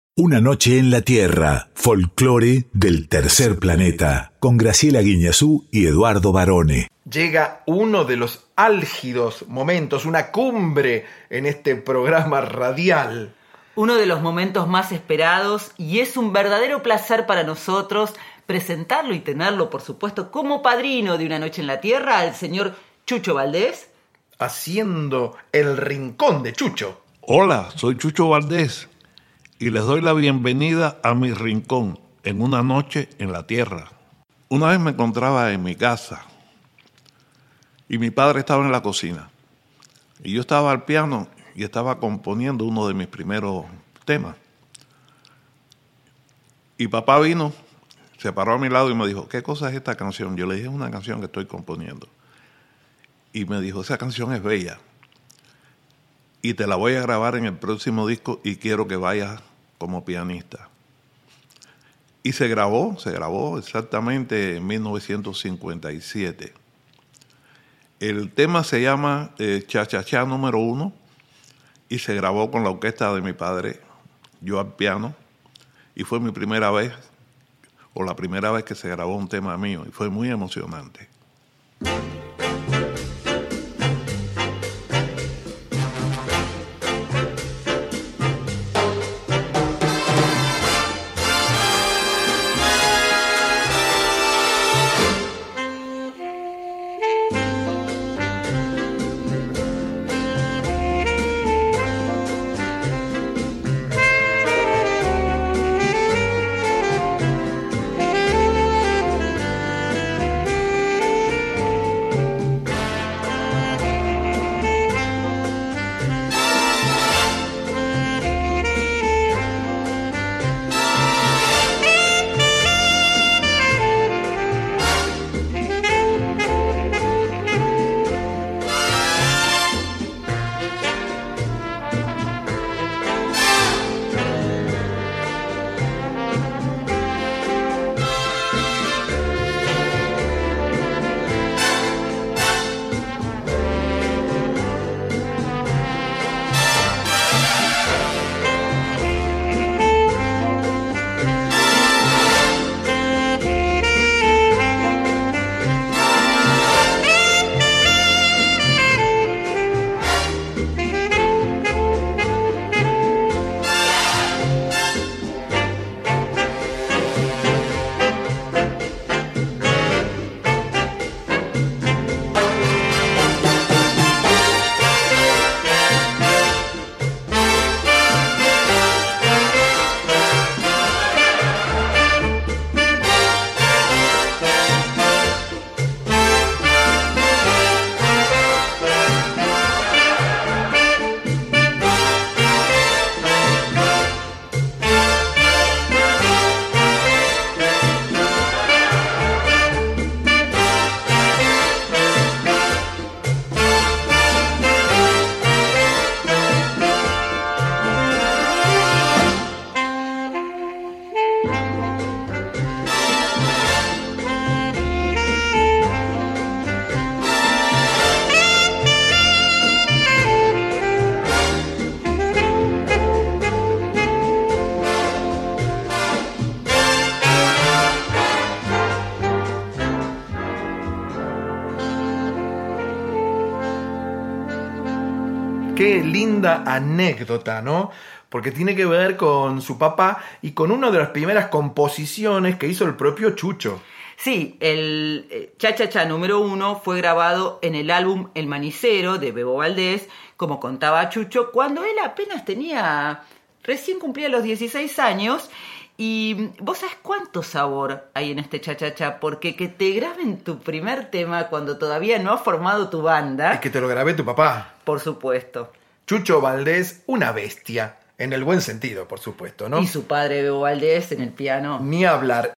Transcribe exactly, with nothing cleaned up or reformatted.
Una noche en la Tierra, folclore del tercer planeta, con Graciela Guiñazú y Eduardo Barone. Llega uno de los álgidos momentos, una cumbre en este programa radial. Uno de los momentos más esperados, y es un verdadero placer para nosotros presentarlo y tenerlo, por supuesto, como padrino de Una Noche en la Tierra, al señor Chucho Valdés. Haciendo el rincón de Chucho. Hola, soy Chucho Valdés y les doy la bienvenida a mi rincón en Una Noche en la Tierra. Una vez me encontraba en mi casa y mi padre estaba en la cocina y yo estaba al piano y estaba componiendo uno de mis primeros temas. Y papá vino, se paró a mi lado y me dijo, ¿qué cosa es esta canción? Yo le dije, es una canción que estoy componiendo. Y me dijo, esa canción es bella y te la voy a grabar en el próximo disco y quiero que vayas como pianista. Y se grabó, se grabó exactamente en mil novecientos cincuenta y siete. El tema se llama eh, Cha Cha Cha número uno y se grabó con la orquesta de mi padre, yo al piano, y fue mi primera vez, o la primera vez que se grabó un tema mío, y fue muy emocionante. Qué linda anécdota, ¿no? Porque tiene que ver con su papá y con una de las primeras composiciones que hizo el propio Chucho. Sí, el Cha Cha Cha número uno fue grabado en el álbum El Manicero de Bebo Valdés, como contaba Chucho, cuando él apenas tenía, recién cumplía los dieciséis años. Y vos sabés cuánto sabor hay en este Cha Cha Cha, porque que te graben tu primer tema cuando todavía no has formado tu banda. Es que te lo grabé tu papá. Por supuesto. Chucho Valdés, una bestia. En el buen sentido, por supuesto, ¿no? Y su padre, Bebo Valdés, en el piano. Ni hablar.